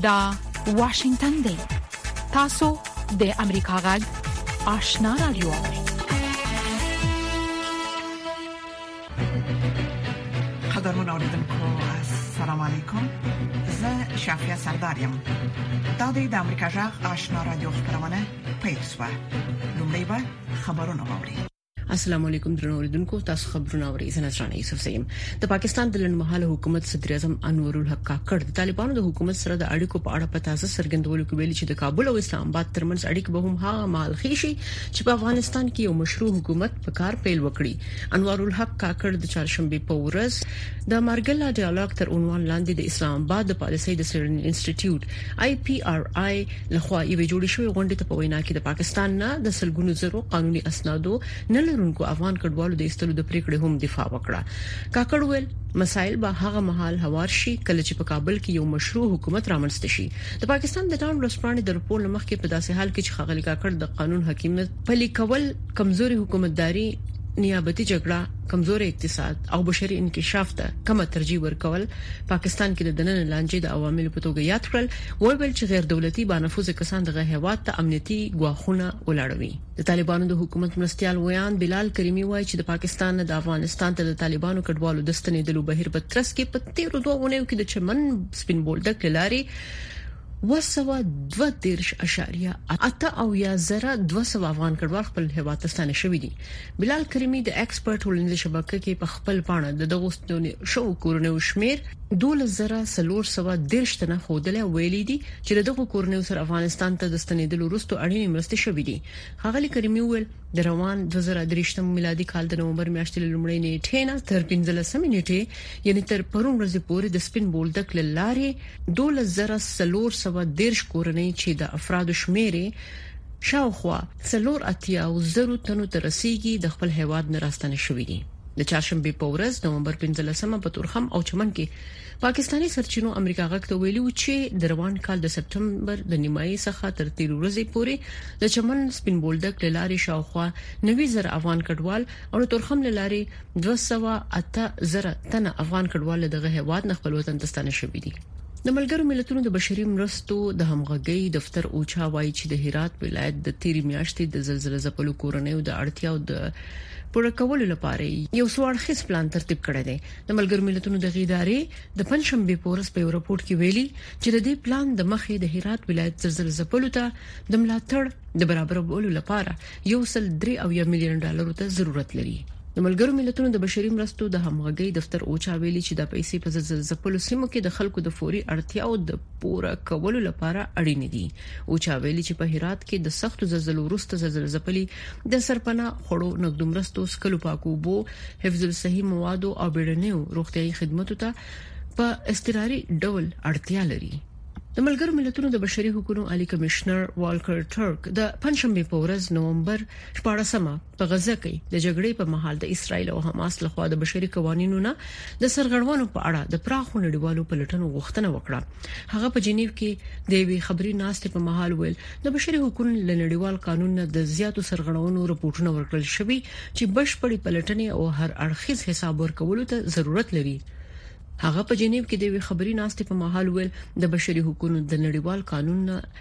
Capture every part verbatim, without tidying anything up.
دا واشنگتن دی. تاسو د امریکا غږ آشنا رادیو. قدرمن اوریدونکو السلام علیکم. زه شافیا سردارم. دا د امریکا غږ آشنا رادیو خبرونه پیښه. لومړی به خبرونه واوري. السلام علیکم درنو اوریدونکو، تاسو خبرونه اورئ. زه نصرانه یوسف سیم. د پاکستان د لنډمهاله حکومت صدر اعظم انور الحق کاکړ د طالبانو د حکومت سره د اړیکو په اړه په تازه څرګندولو کې ویلي چې د کابل او اسلام آباد ترمنځ اړیکې به هم هغه مهال خېشي چې په افغانستان کې یو مشروع حکومت په کار پیل وکړي. انور الحق کاکړ د چهارشنبه په ورځ د مارګلا ډایالوګ تر عنوان لاندې د اسلام آباد د پالیسۍ د سیرن انسټیټیوټ آی پی آر آی لخوا یو جوړ شوی غونډه ته په وینا کې د پاکستان نه د سلګونو زرو قانوني اسنادو نه لرونکو افغان کډوالو د استلو د پریکړې هم دفاع وکړه. کاکړ ویل مسایل به هغه مهال هوار شي کله چې په کابل کې یو مشروع حکومت رامنځته شي. د پاکستان د ټاون ورسپانې د رپورټ لمخ کې په داسې حال کې چې خغلی کاکړ د قانون حاکمیت پلي کول، کمزوري حکومتداري، نیابتي جګړه، کمزوري اقتصاد او بشري انکشاف ته کم ترجیح ورکول پاکستان کې د دننه لانجې د عواملو په توګه یاد کړل. ویل چې غیر دولتي بانفوذ کسان دغه هیواد ته امنیتي ګواښونه ولاړوي. د طالبانو د حکومت مرستيال ویان بلال کریمی وایي چې د پاکستان د افغانستان ته د طالبانو کډوالو د ستنېدلو بهیر په ترڅ کې په تیرو دوه ونیو کې د چمن سپین بولدک لاري وسوا دوه دیرش اشاریه اته او یا زره دوه سو افغان کډوال خپل هیواد ته ستنه شوی دي. بلال کریمی د ایکسپرت ولنځ شبکې کې په خپل پاڼه د دغه ستونی شو کورنیو شمیر دوله زره سلور سوا دیرش تنه خودله ویلي دي چې دغه کورنیو سره افغانستان ته د ستنېدلو وروسته اړینې مرستې شوې دي. خغلی کریمی ویل د روان دوه زره درې میلادي کال د نومبر میاشتې لومړۍ نیټه نه تر پنځلسمې نیټه یعنی تر پرون ورځې پورې د سپین بولدک لارې دوله زره سلور سوا دیرش کورنۍ چې د افرادو شمیرې شاوخوا سلور اتیا او زرو تنو ته رسیدي د خپل هیواد نه راستنه شوې دي. د چهارشنبه په ورځ نومبر پنځلسمه په تورخم او چمن کې پاکستانی سرچینو امریکا غږ ته ویلي چې د روان کال د سپټمبر د نیمایي څخه تر تیر ورځې پورې د چمن سپین بولدک لارې شاوخوا نوي زر افغان کډوال او د تورخم لارې دوه سوه اته زره تنه افغان کډوال دغه هیواد نه خپل وطن ته ستنه شوي دي. د ملګرو ملتونو د بشري مرستو د همغږي دفتر اوچا وایي چې د هرات ولایت د تیری میاشتې د زلزلې ځپلو کورنیو د اړتیاو د پوره کولو لپاره یو سوړخیز پلان ترتیب کړی دی. د ملګرو ملتونو د غیدارې د پنځشنبه په ورځ په رپورت کې ویلي چې د دې پلان د مخې د هرات ولایت زلزلې ځپلو ته د ملاتړ د برابرولو لپاره یو سل درې او یا میلیون ډالر ته ضرورت لري. د ملګرو ملتونو د بشري مرستو د همغږي دفتر اوچا ویلي چې د پیسې په زلزلې ځپلو سیمو کې د خلکو د فوري اړتیاو د پوره کولو لپاره اړین دي. اوچا ویلي چې په هرات کې د سختو زلزلو وروسته زلزلې ځپلي د سرپناه خړو نقد مرستو سکلو پاکوبو حفظ الصحي موادو او بیړنیو روغتيایي خدماتو ته په استقراري ډول اړتیا لري. د ملګرو ملتونو د بشري حقوقو عالی کمشنر والکر ټرک د پنځشنبه په ورځ نومبر شپاړسمه په غزه کې د جګړې په مهال د اسرایل او حماس لخوا د بشري قوانینو نه د سرغړونو په اړه د پراخو نړیوالو پلټنو غوښتنه وکړه. هغه په جنیو کې د وی خبري ناستې په مهال ویل د بشري حقوقو لنړیوال قانون نه د زیاتو سرغړونو رپورټونه ورکړل شوي چې بشپړي پلټنې او هر اړخیز حساب ورکولو ته ضرورت لري. هغه په جنیو کې د خبري ناستې په محل ویل د بشري حقوقو د نړیوال قانون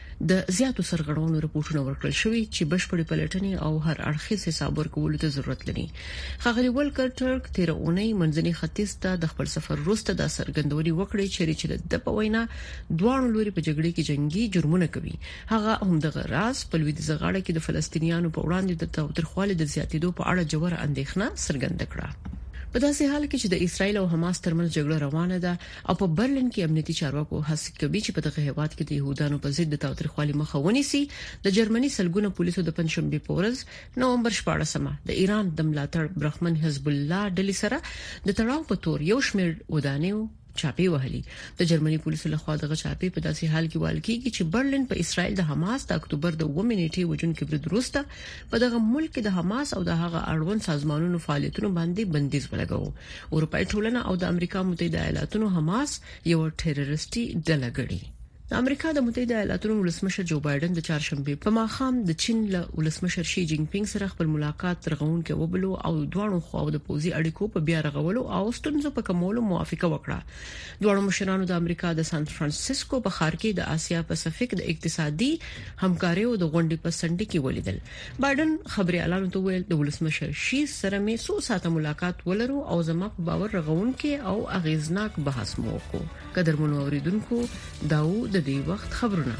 د زیاتو سرغړونو رپورټونه ورکړل شوي چې بشپړي پلټنې او هر اړخیز حساب ورکولو ته ضرورت لري. خغلی والکر ټرک تیر اونۍ منځني ختیځ ته د خپل سفر وروسته د سرګندوري وکړي چې د په وینا دوه لوري په جګړه کې جنگي جرمونه کوي. هغه هم د غراس په لویدیځ غاړه کې د فلسطینیانو په وړاندې د تاوتریخوالي د زیاتېدو په اړه جوړه اندېښنه څرګنده کړه. په داسې حال کې چې د اسرایل او حماس ترمنځ جګړه روانه ده او په برلین کې امنیتي چارواکو هڅه کوي چې په دغه هیواد کې د يهودانو په ضد د تاوتریخوالي مخه ونیسي، د جرمني سلګونه پولیسو د پنځشنبه په ورځ نومبر شپاړسمه د ایران د ملاتړ برخمن حزب الله ډلې سره د تړاو په تور یو شمېر ودانیو چاپی وهلي. د جرمني پولیسو لخوا دغه چاپی په داسې حال کې وال کېږي چې برلین په اسرائیل د حماس د اکتوبر د اووه نیټې وجونکو برید وروسته په دغه ملک د حماس او د هغه اړوند سازمانونو فعالیتونو باندې بندیز ولګاو. اروپای ټولنه او د امریکا متحده ایالاتونو حماس یو ټیرریستي ډله ګڼي. د امریکا د متحده ایالاتو ولسمشر جو بایدن د چهارشنبه په ماښام د چین له ولسمشر شي جین پینګ سره خپل ملاقات ترغون کې وبلو او دوه خواو د پوزي اړیکو په بیا رغولو او ستونزو په کمولو موافقه وکړه. دوه مشرانو د امریکا د سان فرانسیسکو په ښار کې د آسیا پاسفیک د اقتصادي همکارۍ او د غونډې په سنډي کې ولیدل. بایدن خبري اعلان ته ویل د ولسمشر شي سره مې څو ساعته ملاقات ولرو او زما په باور رغون کې او اغیزناک بحث مو وکړو. قدرمن اوریدونکو داو د دې وخت خبرونه.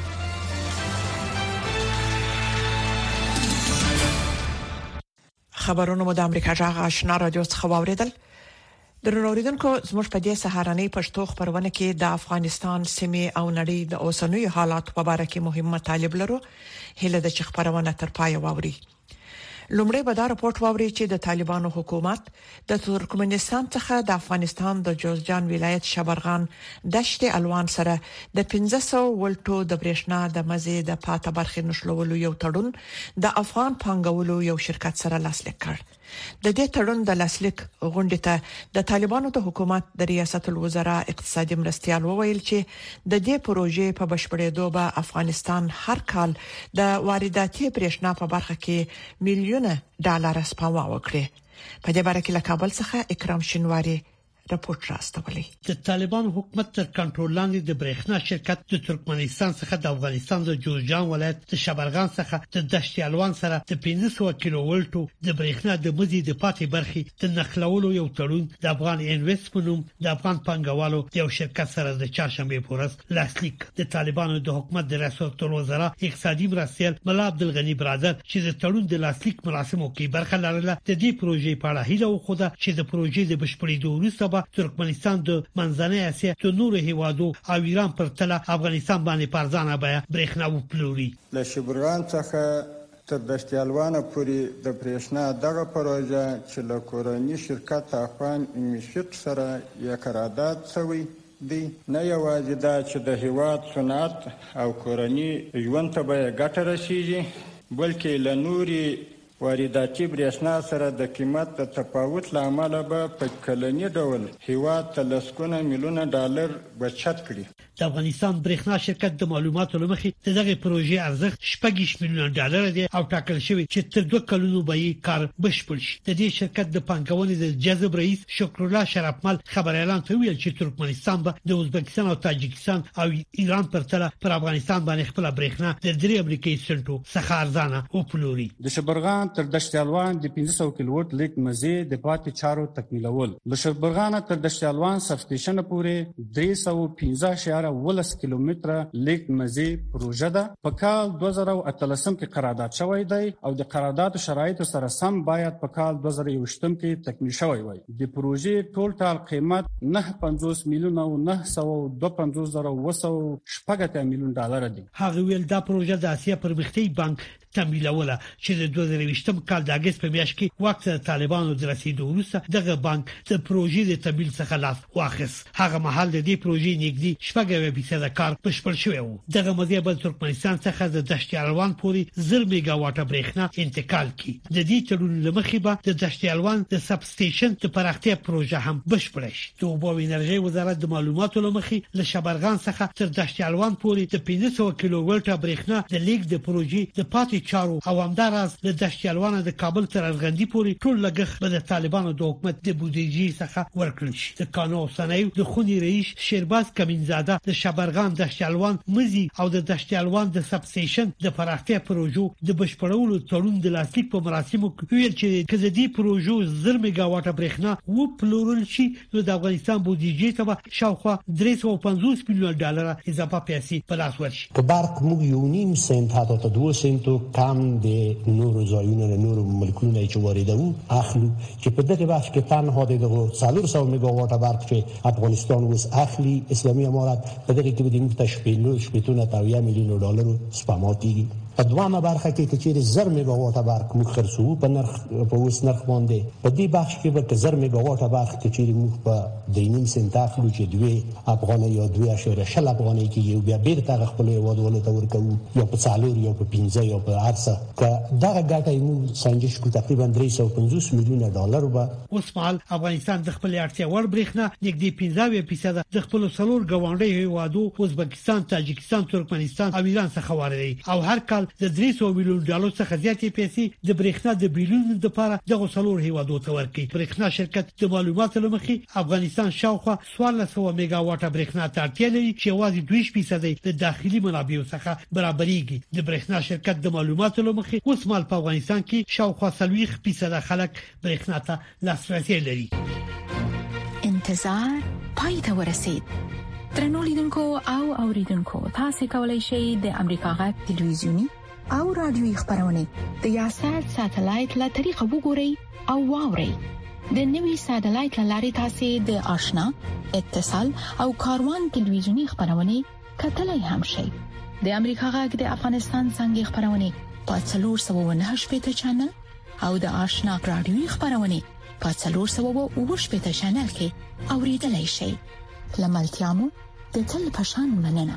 خبرونه مو د امریکا جغ آشنا رادیو څخه واوریدل. درنو اوریدونکو زموږ په دې سهارنۍ پښتو خبرونه کې د افغانستان سیمې او نړۍ د اوسنوي حالات په اړه کې مهمه مطالب لرو. هله د خبرونه تر پای واوري. لومړی به دا راپورټ واوري چې د طالبانو حکومت د ترکمنستان څخه د افغانستان د جوزجان ولایت شبرغان دشت الوان سره د پنځه سوه ولټو د برېښنا د مزي د پاته برخې نشلولو یو تړون د افغان پانګولو یو شرکت سره لاسلیک کړ. د دې تړون د لاسلیک غونډې ته د طالبانو د حکومت د ریاست الوزرا اقتصادي مرستيال وویل چې د دې پروژې په بشپړېدو به افغانستان هر کال د وارداتي برېښنا په برخه کې میلیونه ډالر سپما وکړي. په دې باره کې له کابل څخه اکرام شینواری راپورټ راستولی. د طالبان حکومت تر کنټرول لاندې د برېښنا شرکت د ترکمنستان څخه د افغانستان د جوزجان ولایت د شبرغان څخه د دشت الوان سره د پنځه سوه کیلو ولټو د برېښنا د مزي د پاتې برخې د نقلولو یو تړون د افغان انویست په نوم د افغان پانګوالو یو شرکت سره د چهارشنبه په ورځ لاسلیک. د طالبانو د حکومت د ریاست الوزرا اقتصادي مرستيال ملا عبدالغنی برادر چې د تړون د لاسلیک مراسمو کې برخه لرله د دې پروژې په اړه هیله وکړه چې د پروژې د بشپړېدو وروسته ترکمنستان د منځنۍ اسیا د نورو هیوادو او ایران پر تله افغانستان باندې پارځانه بیا برېښنا وپلوري. له شبرغان څخه تر دشت الوان پورې د برېښنا دغه پروژه چې له کورنۍ شرکت افغان انویست سره یې قرارداد شوی دی نه یوازې دا چې د هیواد صنعت او کورنۍ ژوند ته به ګټه رسیږي بلکې له نوري وارداتي برېښنا سره د قیمت د تفاوت لامل به په کلنی ډول هیواد ته لسګونه میلیونه ډالر بچت کړي. د افغانستان برېښنا شرکت د معلوماتو لمخې دغه پروژې ارزښت شپږ میلیونه ډالر دی او ټاکل شوی چې تر دوه کلونو به یې کار بشپړ شي. د دې شرکت د پانګونې د جذب رئیس شکرالله شرفمل خبر اعلان ته ویل چې ترکمنستان به د ازبکستان او تاجکستان او ایران پر تله پر افغانستان باندې خپل برېښنا د درې امریکایي سنټو څخه ارزانه وپلوري. د شبرغان تر دشت الوان د پنځه سوه کیلووات لیک مزي د پاتې چارو تکمیلول. له شبرغان تر دشت الوان سب سټیشن پورې درې سوه پنځه اشاریه ولس کیلومتره لیک مزي پروژه ده. په کال دوه زره اتلسم کې قرارداد شوی دی او د قرارداد شرایطو سره سم باید په کال دوه زره یوویشتم کې تکمیل شوی وي. د پروژې ټول ټال قیمت نه پنځوس میلیونه او نه سوه دوه پنځوس زره اوه سوه شپږ اتیا میلیون ډالر دي. هغه ویل دا پروژه د اسیا پرمختیايي بانک تمویلوله چې د دوه زره یوویشتم کال د اگست په میاشت کې وخت د طالبانو د رسیدو وروسته دغه بانک د پروژې د تمویل څخه لاس واخیست. هغه مهال د دې پروژې نږدې شپږ اویا فیصده کار بشپړ شوی و. دغه مزي بل ترکمنستان څخه د دشت الوان پورې زر میگا واټه برېښنا انتقال کی. د دې تړون لمخې به د دشت الوان د سب سټیشن د پراختیا پروژه هم بشپړ شي. د اوبو او انرژي وزارت د معلوماتو لمخې له شبرغان څخه تر دشت الوان پورې د پنځه سوه کیلو ولټه برېښنا د لیک د پروژې د پاتې چارو او همداراز د دشت الوان د کابل تر ارغندی پورې ټول لګښت به د طالبانو د حکومت د بودیجې څخه ورکړل شي. د قانون سنایو د خونی رئیس شیرباز کمینزاده د شبرغان دشت الوان مزي او د دشت الوان د سب سټیشن د پراختیا پروژو د بشپړولو تړون د لاسلیک په مراسمو کې ویل چې کله دې پروژو زر میگا واټه برېښنا و پلورل شي نو د افغانستان بودیجې ته به شاوخوا درې سوه پنځوس میلیون ډالر اضافه پیسې په لاس ورشي. په برق موږ یو نیم سنت حتی تا دوه سنتو کم د نورو ځایونو له نورو ملکونو چې واردوو اخلو چې په دغه وخت کې تنها دغه څلور سوه میگا واټه برق چې افغانستان اوس اخلي اسلامي امارت په دغه کې د موږ تشکیل شپږ میلیون ډالر سپما کیږي. په دوامه برخه کې چې زر میگا واټه برق موږ خرڅو په نرخ په اوس نرخ باندې په دې بخش کې به زر میگا واټه برق چې موږ په دینیم سنت اخلو چې دوی افغاني یا دوی اشاره شل افغاني کې یو بیا بیرته خپل هیوادولو ته ورکوو یا په څالور یا په پنځه یا په ارسه که دا ګټه موږ سنجش کو تقریبا درې سوه پنځوس میلیونه ډالر به اوس مال افغانستان د خپل اړتیا وړ برېښنا نږدې پنځه فیصد د خپل څلور ګاونډي هیوادو ازبکستان تاجکستان ترکمنستان او ایران څخه واردوي او هر کال د درې سوه میلیون ډالر څخه زیاتې پیسې د برېښنا د بیلونو لپاره د غوښلور هیوادو ته ورکړي. برېښنا شرکت د معلوماتو لمخې افغانستان شاوخوا څوارلس سوه میگا واټه برېښنا ته اړتیا لري چې یوازې دوه فیصد د داخلي منابعو څخه برابرېږي. د برېښنا شرکت د معلوماتو لمخې اوس مال په افغانستان کې شاوخوا څلوېښت فیصد خلک برېښنا ته لاسرسي لري. انتظار پای ته ورسید. درنو لیدونکو او اوریدونکو تاسو کولی شئ د امریکا غږ ټلویزیونی او رادیوي خبرونه د یاشات ساتلایت له طریقو وګورئ او واورئ. د نوي ساتلایت لارې تاسو د آشنا اتصال او کاروان ټلویزیونی خبرونه کتلای هم شئ. د امریکا غږ د افغانستان څنګه خبرونه په څلور سوه و نهه شپږ چینل او د آشنا رادیوي خبرونه په څلور سوه و اووه شپږ چینل کې اوریدلای شئ. لملتيامو د تل پشان مننه.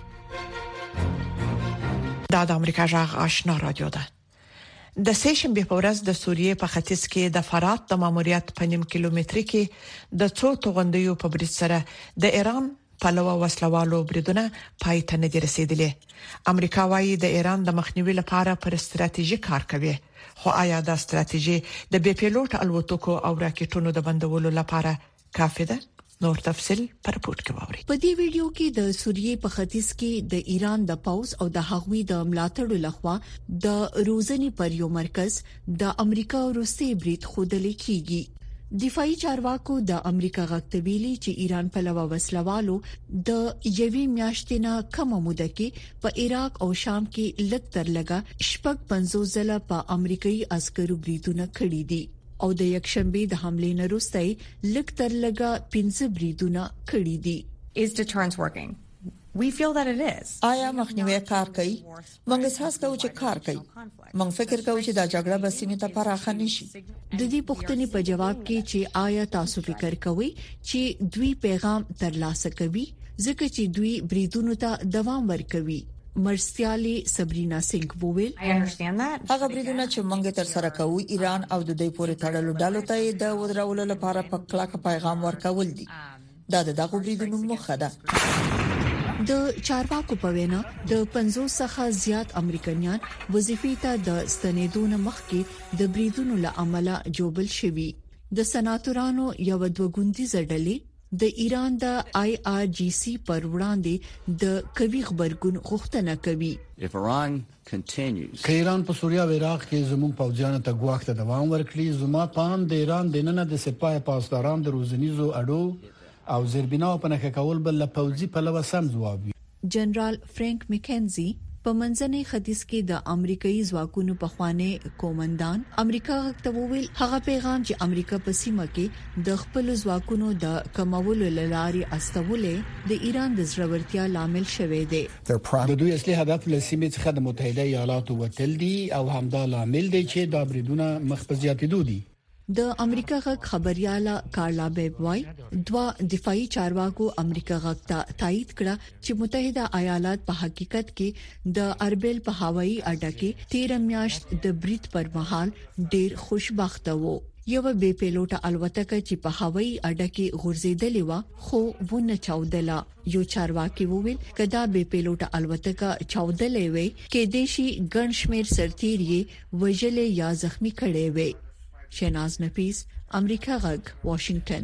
دا د امریکا جغ آشنا رادیو ده. د سیشنبه په ورځ د سوریې په ختیځ کې د فرات د ماموریت په نیم کیلومتر کې د څو توغندیو په برید سره د ایران پلوه وسلوالو بریدونه پای ته نه رسیدلې. امریکا وايي د ایران د مخنیوي لپاره پر ستراتیژي کار کوي. خو آیا دا ستراتیژي د بي پیلوټ الوتکو او راکټونو د بندولو لپاره کافي ده؟ نور تفصيل پر رپورت کې ووري. په دې ویډیو کې د سوریې په ختیځ کې د ایران د پاوز او د هغوی د ملاتړو لخوا د روزنی پر یو مرکز د امریکا او روسي برید خودلې کیږي. دفاعي چارواکو د امریکا غاکتبيلي چې ایران په لوا وسلوالو د یوې میاشتې نه کم موده کې په عراق او شام کې لکتر لگا شپږ پنځوس ځله په امریکایي عسکرو بریدونه کړي دي او د یکشنبه د حمله نه وروسته لکتر لگا پنځه بریدونه کړي دي. Is deterrence working? We feel that it is. آیا مخنیوي کار کوي؟ موږ احساس کوو چې کار کوي. موږ فکر کوو چې دا جګړه به سیمه ته پراخه نشي. د دې پوښتنې په جواب کې چې آیا تاسو فکر کوئ چې دوی پیغام ترلاسه کوي ځکه چې دوی بریدونو ته دوام ورکوي؟ مرستيالي سبرینا سنگ وویل هغه بریدونه چې موږ تر سره کوو ایران او د دوی پورې تړلو ډلو ته د ودرولو لپاره په کلک پیغام ورکول دي. دا د دغه بریدونو مخه ده. د چارواکو په وینا د پنځوس څخه زیات امریکایان وظیفې ته د ستنیدون مخکې د بریدونو له امله جوبل شوي. د سناتورانو یو دوګوندي زړلې د ایران د آی آر جی سی پر وړاندې د کوي خبرګون غوښتنه کوي. که ایران په سوریه او عراق کې زموږ پوځیانو ته ګواښ ته دوام ورکړي، زما پام د ایران د نن د سپاه پاسداران د روزنیزو اډو او زیربناو په نخښه کول بل له پوځي په لور سم ځواب وي. جنرال فرانک مکنزي په منځني ختیځ کې د امریکایي ځواکونو په خوانه کومندان امریکا ته وویل هغه پیغام چې امریکا په سیمه کې د خپل ځواکونو د کمولو لارې استولې د ایران د ضرورتیا لامل شوه دی. د دوی اصلي هدف له سیمې څخه د متحده ایالاتو وتل دي او همدا لامل دی چې د بریدونو مخ په زیاتېدو دي. د امریکا غږ خبرياله کارلا بیبوای دوا دفاعي چارواکو امریکا غږ ته تایید کړه چې متحده ایالات په حقیقت کې د اربیل په هوایي اډه کې تیرہ میاشت د برید پر مهال ډیر خوشبخته وو. یو بي پیلوټه الوتکه چې په هوایي اډه کې غورځیدلې و خو ونه چاودله. یو چارواکي وویل کدا بي پیلوټه الوتکه چاودلې وي کې دیشي ګنشمیر سرتیری وجلې یا زخمی کړي وي. شیناز نفیس امریکا غږ واشنگټن.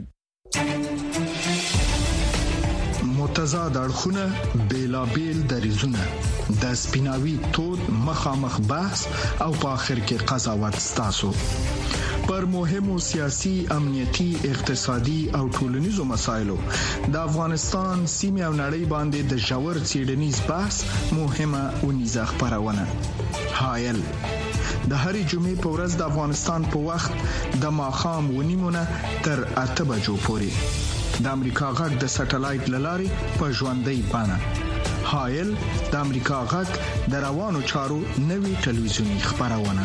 متضاد اړخونه بیلابیل دریزونه د سپیناوي تود مخامخ بحث او په اخر کې قضاوت ستاسو پر مهمو سیاسي، امنیتي، اقتصادي او ټولنیزو مسایلو د افغانستان سیمه او نړۍ باندې د جوړ څېړنیز بحث مهمه ونیزه خبرونه حایل د هرې جمعې په ورځ د افغانستان په وخت د ماخام ونیمونه تر اته بجو پورې د امریکا غږ د سټلایټ لارې په ژوندۍ بانه هایل د امریکا غږ د روانو چارو نوي ټلویزیونی خبرونه.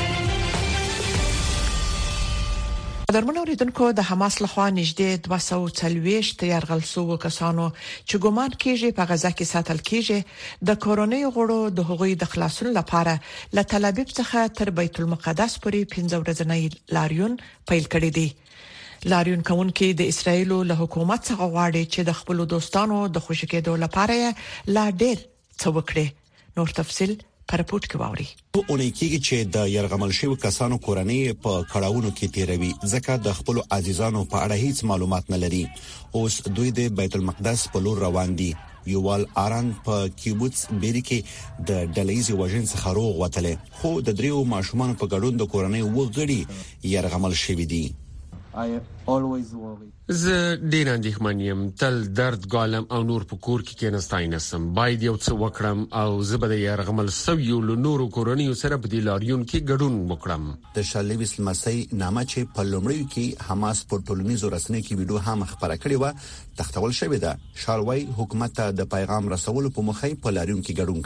درمنو ریدونکو د حماس لخوا نږدې دوه سوه وڅلوېښت یرغل شوو کسانو چې ګومان کیږي په غزا کې ساتل کیږي د کورونی غړو د حقوقي د خلاصون لپاره له تل ابیب څخه تر بیت المقدس پورې پنځه ورځې لاریون پیل کړی دی. لاریون کوونکي د اسرایل له حکومت څخه غواړي چې د خپل دوستانو د خوشی کېدو لپاره لا ډېر څه وکړي. نور تفصيل پر پورت کې واوري. په اونۍ کې چې د يرغمل شوی کسانو کورنۍ په کړهونو کې تیروي ځکه د خپل عزیزانو په اړه هیڅ معلومات نه لري. اوس دوی د بیت المقدس په لور روان دي. یوال آران په کیبوتس بیری کې د ډلېزي وژن څخه روغ وتله خو د دریو ماشومان په ګډون د کورنۍ وګړي يرغمل شوی دي. زه ډیر اندېښمن یم، تل درد ګالم او نور په کور کې کېناستای نسم. باید یو څه وکړم او زه به د يرغمل سویو له نورو کورنیو سره په دې لاریون کې ګډون وکړم. د شالویس مسي نامه چې په لومړیو کې حماس په ټولنیزو رسنیو کې ویډیو هم خبره کړې و تختول شوې ده. شالوی حکومت ته د پیغام رسولو په مخه په لاریون کې ګډون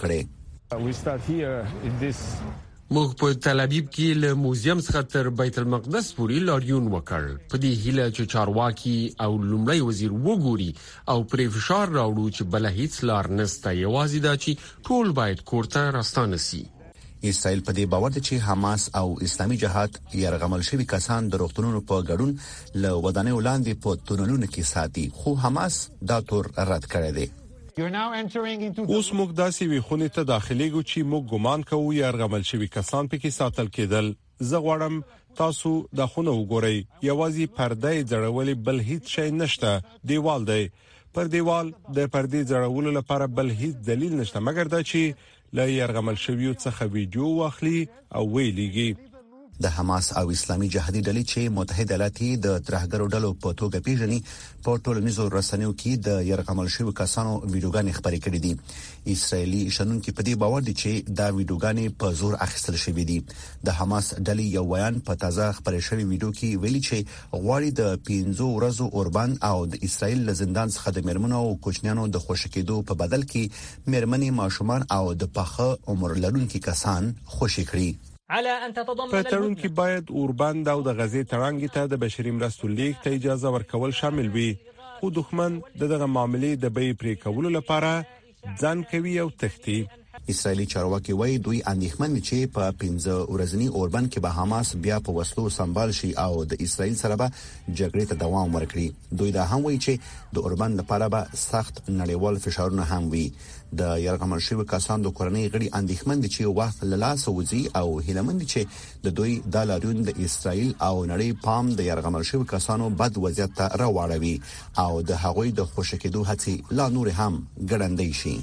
کړي. موږ په تل ابیب کې له موزیم څخه تر بیت المقدس پورې لاریون وکړ په دې هیله چې چارواکي او لومړی وزیر وګوري او پرې فشار راوړو چې بل هیڅ لار نشته، یوازې دا چې ټول باید کوړه راستانه سي. اسرائیل په دې باور دی چې حماس او اسلامي جهاد يرغمل شوی کسان د روغتونونو په ګډون له ودانۍ وړاندې په تونلونو کې ساتي، خو حماس دا تور رد کړی دی. اوس موږ داسې وی خونې ته داخليږو چې موږ ګمان کوو يرغمل شوی کسان پکې ساتل کېدل. زه غواړم تاسو دا خونه وګورئ، یوازې پرده جوړولې بل هیڅ شی نشته. دیوال دی، پر دیوال د پردې جوړولو لپاره بل هیڅ دلیل نشته مګر دا چې له يرغمل شویو څخه ویډیو واخلي او ویلېږي. د حماس او اسلامي جهادي ډلې چې متحده ایالاتي د ترهګرو ډلو په توګه پیژني په ټولنیزو رسنیو کې د يرغمل شوی کسانو ویډیوګانې خبرې کړې دي. اسرایلی شنونکو په دې باور دي چې دا ویډیوګانې په زور اخیستل شوې دي. د حماس ډلې یو بیان په تازه خبرې شوی ویډیو کې ویلي چې غواړي د پنځو ورځو اوربان او د اسرایل له زندان څخه د مرمنو او کوچنیانو د خوشی کېدو په بدل کې مرمنې ماشومان او د پخه عمر لرونکو کسان خوشی کړي. په تړون کې باید اوربند او د غزې تړانګې ته د بشري مرستو لیک ته اجازه ورکول شامل وي، خو دښمن دغه معاملې د بیې پرې کولو لپاره ځان کوي او تختی. اسرایلی چارواکي وایي دوی اندېښمن دي چې په پنځه ورځنی اوربند کې به حماس بیا په وسلو سمبال شي او د اسرایل سره به جګړې ته دوام ورکړي. دوی دا هم وایي چې د اوربند لپاره به سخت نړیوال فشارونه هم وي. د يرغمل شوی کسان د کورنۍ غړي اندېښمن دي چې وخت له لاس وځي او هیلمن دي چې د دوی د لاریون د اسرایل او نړۍ پام د يرغمل شوی کسانو بد وضعیت ته راوړوي او د هغوی د خوشی کېدو هڅې لا نور هم ګړندۍ شي.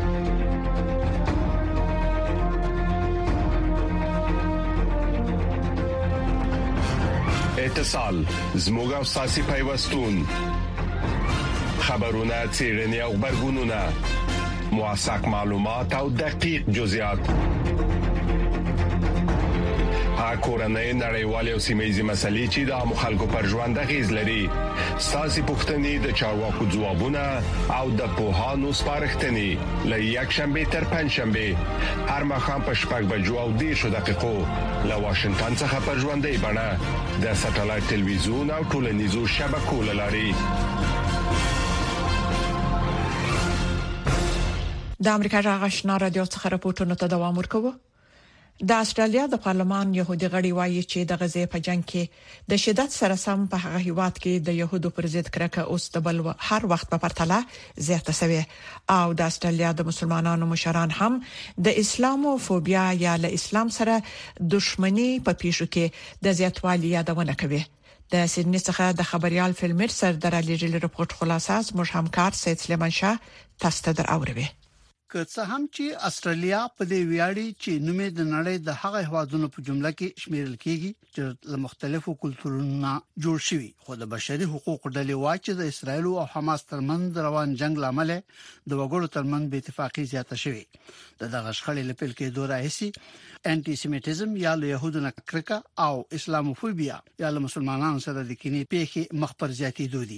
اتصال زموږ او ساسي پیوستون خبرونه چیرنی او خبرګونونه موثق معلومات او دقیق جزئیات کورنۍ نړیوالې او سیمه‌یزې مسلې چې د مخالکو پر ژوند غیز لري. ساسي پوښتنې د چارواکو ځوابونه او د پوهانو سپارښتنې له یک شنبه تر پنځ شنبه هر مخام په شپږ بجو او دېرش دقیقو له واشنگټن څخه پر ژوندۍ بڼه د ساتلایت ټلویزیون او ټولنیزو شبکو لاري. د امریکا جغ آشنا رادیو څخه راپورټونه ته دوام ورکوي. د استرالیا د پارلمان يهودي غړي وایي چې د غزې په جنگ کې د شدت سره سم په هغه هیواد کې د يهودو پر ضد کرکه اوس د بل هر وخت په پرتله زیاته شوه او د استرالیا د مسلمانانو مشران هم د اسلاموفوبیا یا له اسلام سره دښمنی په پیښو کې د زیاتوالي یادونه کوي. د سیدنی څخه د خبريال فلمر سردار علي جل رپورټ خلاصه موږ همکار سید سلیمان شاه تاسو ته دراوړو. که څه هم چې استرالیا په دې ویاړي چې نومې د نړۍ د هغه هوادونو په جمله کې شمیرل کیږي چې له مختلفو کلتورونو جوړ شوی، خو د بشري حقوقو ډلې وایي چې د اسرایل او حماس ترمنځ روان جنگ لامل د وګړو ترمنځ بې اتفاقی زیاته شوې. د دغه شخړې لپاره کې دوه راهسي انټي سیمیټیزم یا له يهودونو کرکه او اسلاموفوبیا یا له مسلمانانو سره د کینې پیښې مخ پر زیاتې دودي.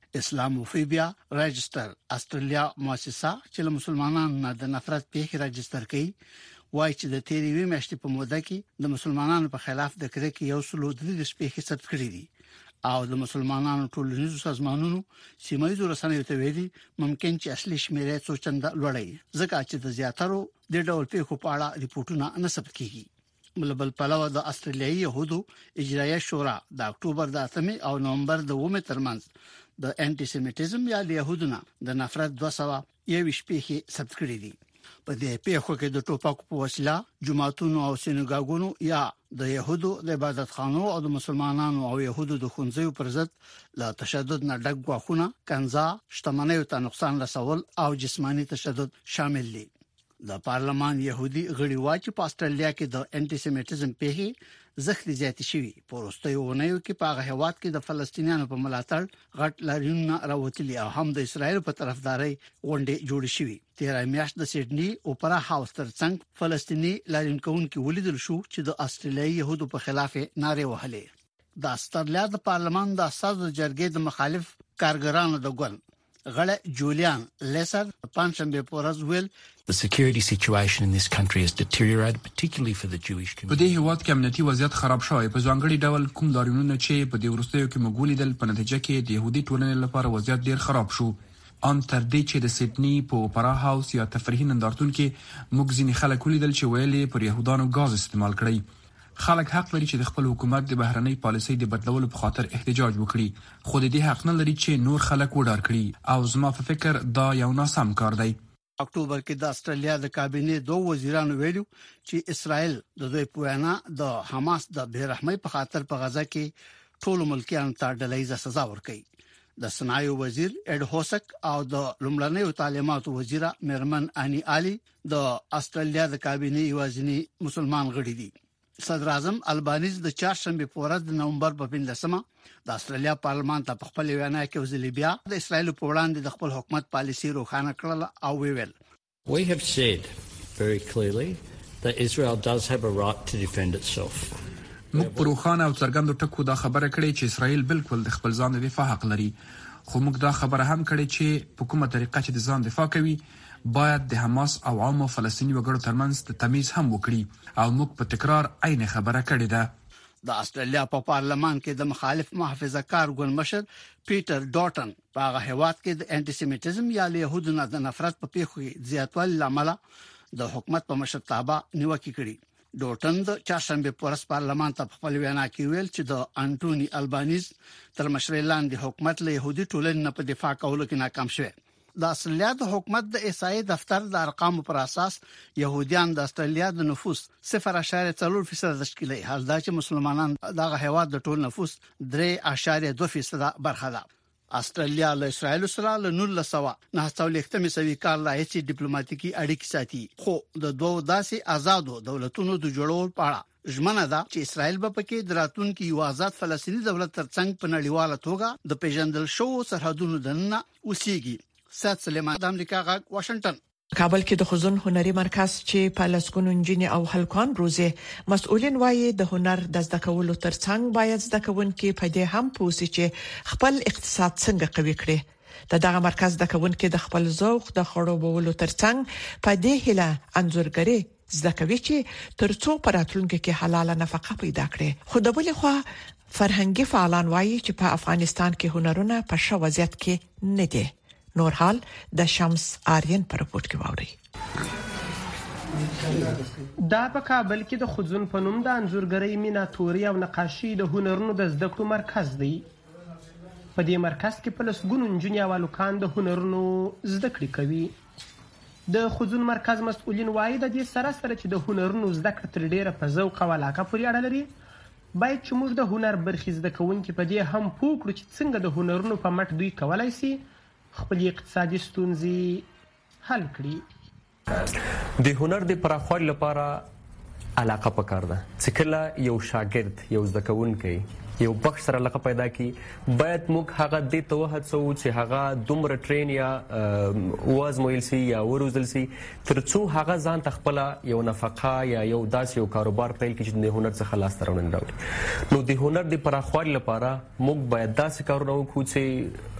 اسلاموفوبیا رجستر استرالیا مؤسسه چې مسلمانانو د نفرت پیښې رجستر کوي وایي چې د تیریوي میاشتې په موده کې د مسلمانانو په خلاف د کرکې یو سلو درې پیښې ثبت کړې دي او د مسلمانانو ټولنیزو سازمانونو سیمایي رسنیو ته ویلي ممکن چې اصلي شمیرې څو چنده لوړی ځکه چې د زیاترو د ډول پیښو په اړه ریپورتونه نه ثبت کیږي بلبل پلوه د استرالیایي يهودو اجرایي شورا د اکتوبر د اتمې او نومبر د اومه ترمنځ د انټي سیمیټیزم یا د يهودونو د نفرت دوه سوه یویشت پیښې ثبت کړې دي په دې پیښو کې د ټوپکو په وسیله جماعتونو او سینګاګونو یا د يهودو د عبادت خانو او د مسلمانانو او يهودو د خونځو پر ضد لا تشدد نه ډک غواخونه کنزا شتمنۍ ته نقصان رسول او جسمانی تشدد شامل دي د پارلمان يهودي غړي واچ په استرالیا کې د انټي سیمیټیزم پیښې زخري زیات شوی پروستیو ونیو کې په هغه وخت کې د فلسطینیانو په ملاتړ غټ لاریون راوتلی او هم د اسرایل په طرفداري غونډې جوړ شوې تیر میاشت د سیډنی اوپرا هاوس ترڅنګ فلسطینی لاریون کوونکي ولیدل شو چې د استرالیایي يهودو په خلاف ناره وهلې د استرالیا د پارلمان د اساس جرګې د مخالف کارګرانو د ګوند غړ جولیان لیسر پنځمبه پورز ویل The security situation in this country has deteriorated, particularly for the Jewish community. په دې هیواد کې امنیتي وضعیت خراب شوی په ځانګړي ډول کوم دارونونه چې په دې ورستیو کې مګولیدل په نتیجه کې د يهودي ټولنې لپاره وضعیت ډیر خراب شو ان تر دې چې د سیډنی په اوپرا هاوس یا تفریحي نندارتون کې موږ ځینې خلک ولیدل چې ویلي پر يهودانو غاز استعمال کړی خلک حق لري چې د خپل حکومت د بهرنۍ پالیسۍ د بدلولو په خاطر احتجاج وکړي خو د دې حق نه لري چې نور خلک وډار کړي او زما په فکر دا یو ناسم کار دی اکتوبر کې د استرالیا د کابینې دوه وزیرانو ویلو چې اسرائیل د دوی په وینا د حماس د بیرحمۍ په خاطر په غزا کې ټول ملکیان ته ډلهیزه سزا ورکړي د صنایع وزیر اډ هوسک او د لومړنیو تعلیماتو وزیره مرمن اني علي د استرالیا د کابینې یوازینی مسلمان غړي دي صدر اعظم البانیز د چهارشنبه په ورځ د نومبر په پنځمه د استرالیا پارلمان ته خپل وینا کې وزلی بیا د اسرایل په وړاندې د خپل حکومت پالیسي روښانه کړل او ویل We have said very clearly that Israel does have a right to defend itself. موږ په روښانه او څرګندو ټکو دا خبره کړې چې اسرائیل بالکل د خپل ځان د دفاع حق لري خو موږ دا خبره هم کړې چې په کومه طریقه چې د ځان دفاع کوي باید د حماس او عامه فلسطیني وګړو ترمنځ د تمیز هم وکړي او موږ په تکرار عین خبره کړې ده د استرالیا په پارلمان کې د مخالف محافظه کار ګوند مشر پیټر ډاټن په هغه هیواد کې د انټي سیمیټیزم یا يهودو نه د نفرت په پیښو زیاتوالي لامل د حکومت په مشرتابه نیوکه کړې ډاټن د چهارشنبه پورس پارلمان ته خپل وینا کې ویل چې د انټونی البانیز تر مشرۍ لاندې حکومت له يهودي ټولنې په دفاع کولو کې ناکام شوی د استرالیا د حکومت د احصایې دفتر د ارقامو پر اساس يهوديان د استرالیا د نفوس صفر اشاریه څلور فیصد تشکیلي حال دا چې مسلمانان دغه هیواد د ټول نفوس درې اشاریه دوه فیصد برخه ده استرالیا له اسرایل سره له نولس سوه نه څولېختمې سوي کال راهیسې ډیپلوماټیکي اړیکې ساتي خو د دوه داسې آزادو دولتونو د جوړولو په اړه ژمنه ده چې اسرایل به پکې د راتلونکي یو آزاد فلسطیني دولت ترڅنګ په نړیواله توګه د پیژندل شو سرحدونو دننه اوسېږي سات سلیمان د امریکا غاګ واشنگټن کابل کې د خزون هنري مرکز چې په لسګونو انجینر او هلکان روزي مسؤلین وایي د هنر د زده کولو ترڅنګ باید زده کوونکي په دې هم پوسي چې خپل اقتصاد څنګه قوي کړي د دغه مرکز د کوونکي د خپل ذوق د خړوبولو ترڅنګ په دې هله انځورګري زده کوي چې ترڅو پراتلونکو کې حلاله نفقه پیدا کړي خو د بل خوا فرهنګي فعالان وایي چې په افغانستان کې هنرونه په ښه وضعیت کې نه دي نور حال د شمس آریان پر رپورت کې واوري دا په کابل کې د خزون په نوم د انځورګرۍ میناتوري او نقاشي د هنرونو د زده کړو مرکز دی په دې مرکز کې په لسګونو نجونې او هلکان د هنرونو زده کړې کوي د خزون مرکز مسؤلین وایي د دې سره سره چې د هنرونو زده کړه تر ډیره په ذوق او علاقه پورې اړه لري باید چې موږ د هنر برخې زده کوونکي په دې هم پوه کړو چې څنګه د هنرونو په مټ دوی کولی شي خپل اقتصادي ستونزې حل کړي د هنر د پراخوالي لپاره علاقه پکار ده چې کله یو شاګرد یو زده کوونکی یو بخش سره علاقه پیدا کی باید موږ هغه د توهد سو چې هغه دومره ټرین یا وازمویل سي یا وروزل سي ترڅو هغه ځان تخپل یو نفقه یا یو داس یو کاروبار پیل کړي چې د هنر څخه لاس ترونه راوړي نو د هنر د پراخوالي لپاره موږ باید داسې کارونه وکړو چې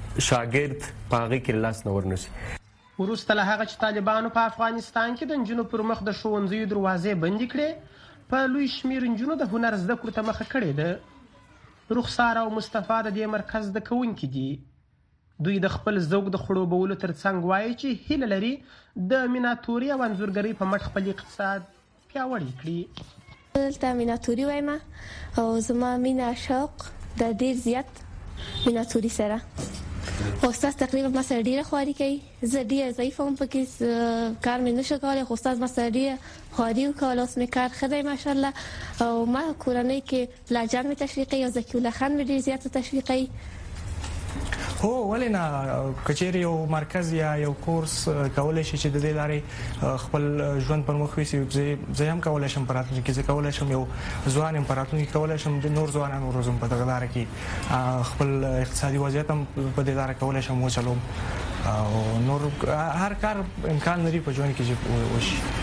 شاګرد پاغي کې لاس نور نشي. ورسته له هغه چې طالبانو په افغانستان کې د نجونو پر مخ د ښوونځیو دروازې بندې کړې، په لوی شمیر نجونو د هنر زده کړو ته مخه کړې ده. رخسار او مصطفی د دې مرکز د کوونکي دي. دوی د خپل ذوق د خړوبولو ترڅنګ وایي چې هیله لري د میناتوري او انځورګرۍ په مټ خپل اقتصاد پیاوړی کړي. دلته میناتوري وایم او زما مینا شوق د ډیر زیات میناتوري سره. استاد تقریبا ما سره ډیره خواري کوي. زه ډیره ضعیفه وم پکې کار مې نشه کولی، خو استاد ما سره ډیره خواري وکړه. اوس مې کار ښه دی ماشاءالله او ما کورنۍ کې پلاجان مې تشویق کوي او ذکي الله خان مې ډیر زیاته تشویق کوي. هو ولې نه کچېرې یو مرکز یا یو کورس کولای شي چې د دې لارې خپل ژوند پر مخ ویسي. زه هم کولای شم په راتلونکي کې زه کولای شم یو ځوان هم په راتلونکي کولای شم د نور ځوانانو روزم په دغه لاره کې خپل اقتصادي وضعیت هم په دې لاره کولای شم وچلوم او نور هر کار امکان لري په ژوند کې چې وشي.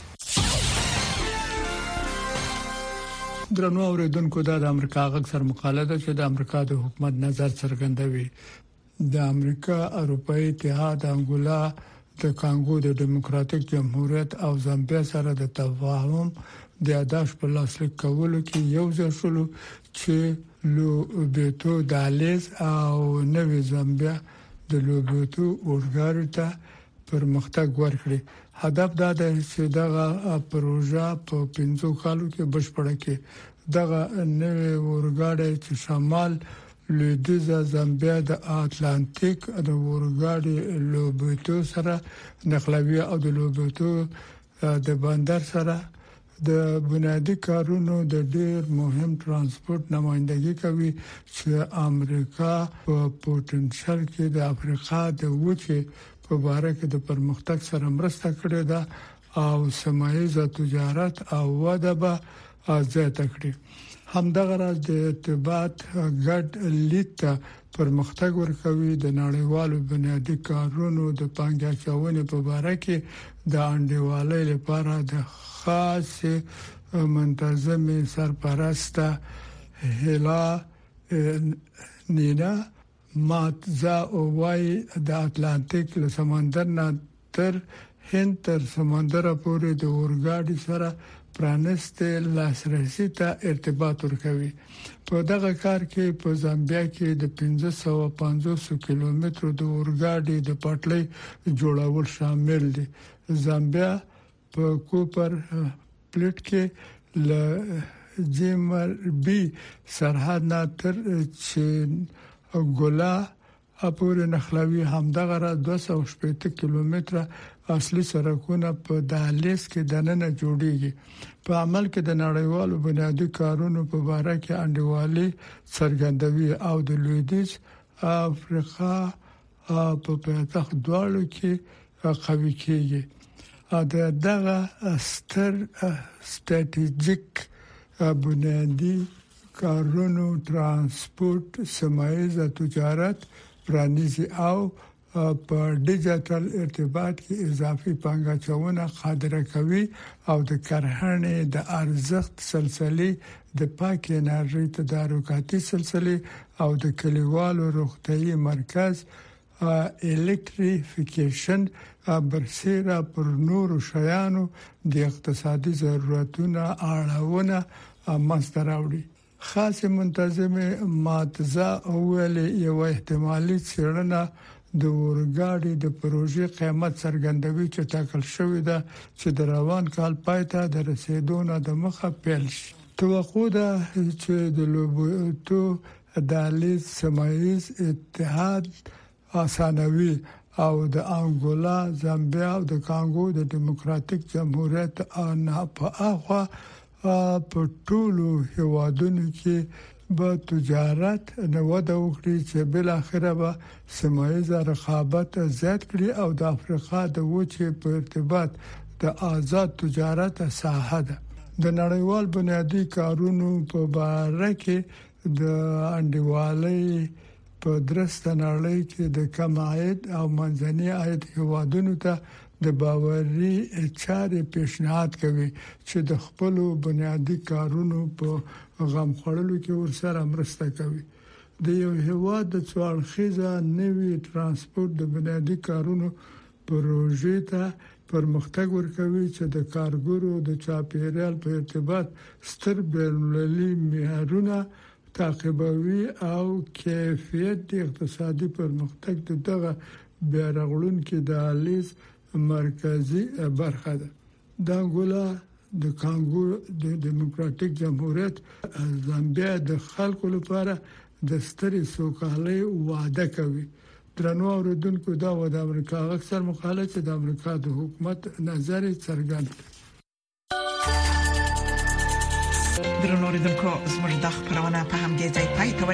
درنو اوریدونکو دا د امریکا غږ سر مقاله ده چې د امریکا د حکومت نظر څرګندوي. د امریکا، اروپאי اتحاد، انګولا، د کانګو د دیموکراتیک جمهوریت او زامبیا سره د تفاهم د یاداش په لاسلیک کولو کې یو ځای شول چې لوبېتو دالیز او نوې زامبیا د لوبېتو اورګاړي ته پرمختګ ورکړي. هدف دا دی چې دغه پروژه په پنځو کالو کې بشپړه کړي. دغه نوې اورګاړي چې شمال لویدیځه زامبیا د اتلانتیک د اورګاړي لوبېتو سره نقلوي او د لوبېتو د بندر سره د بنیادی کارونو د ډیر مهم ترانسپورت نمائندګي کوي چې امریکا په پوتنشل کې د افریقا د وچه په باره کې د پرمختګ سره مرسته کړې ده او سیمایي تجارت او وده به زیاته کړي. همدغه راز د ارتباط ګډ لید پرمختګ ورکوي. د نړیوالو بنیادی کارونو د پانګه اچونې په باره کې د انډیوالۍ لپاره د خاص منتظم سرپرسته هلا نینا ماتزا او وای د اتلانتیک له سمندر نه تر هند تر سمندر پورې د اورګاډي سره پرانسته لاسرسي ته ارتباط ورکوي. په دغه کار کې په زامبیا کې د پنځه سوه پنځوس کیلومترو د اورګاډي د پټلۍ جوړول شامل دي. زامبیا په کوپر پلیټ کې ل جیمر بي سرحد نه تر چین ګولا اپور نخلوي. همدغه را دوه سوه شپږ کیلومتره اصلي سرکونه په دهلیز کې دننه جوړیږي. په عمل کې د نړیوالو بنیادی کارونو په اړه کې انډیوالي څرګندوي او د لویدیځ افریقا په پاتخ دوالو کې قوي کیږي. دا دغه ستر ستراتیژیک بنیادی کارونو ترانسپورت، سیمایي تجارت پرانیزي او په ډیجیټل ارتباط کې اضافي پانګه اچونه قادر کوي او د کرهڼې د ارزښت سلسله د پاک انرژي تدارکاتي سلسله او د کلیوالو روغتيایي مرکز الکتریفیکیشن برسېره پر نورو شیانو د اقتصادي ضرورتونو اړهونه مستر راوړي. خاص منتظمه ماتزا اول یو احتمالي څېړنه د اورګاډي د پروژې قیمت څرګندوي چې ټاکل شوې ده چې د روان کال پای ته د رسیدو نه د مخه پیل شي. توقع ده چې د لوبېتو دهلیز سیمایي اتحاد اسانوي او د انګولا، زامبیا او د کانګو د دیموکراتیک جمهوریت نه په اخوا په ټولو هیوادونو کې به تجارت نه وده وکړي چې بل اخره به سیمایي رقابت زیات کړي او د افریقا د وچه په ارتباط د آزاد تجارت ساحه ده. د نړیوال بنیادی کارونو په اړه کې د انډیوالۍ په درسته نړۍ کې د کم عاید او منځني عاید هیوادونو ته د باوري چارې پیشنهاد کوي چې د خپل بنیادی کارونو په غم خړلو کې ورسره مرسته کوي. د یو هیواد د څوارخیزه نوي ترانسپورت د بنیادی کارونو پروژې ته پرمختګ ورکوي چې د کارګرو د چاپیریال په ارتباط ستر بین‌المللي معیارونه تعقیبوي او کیفیت د اقتصادي پرمختګ دغه بیارغړونکو د الیز مرکزی برخه ده. د انګولا د کانګو د ډیموکراټیک جمهوریت زامبیا د خلکو لپاره د ستري سوکالۍ وعده کوي. درنو اوریدونکو دا و د امریکا اکثر مخالفت د امریکا د حکومت نظر څرګند کړ. درنو اوریدونکو زموږ د خبرونه په همدې ځای پای ته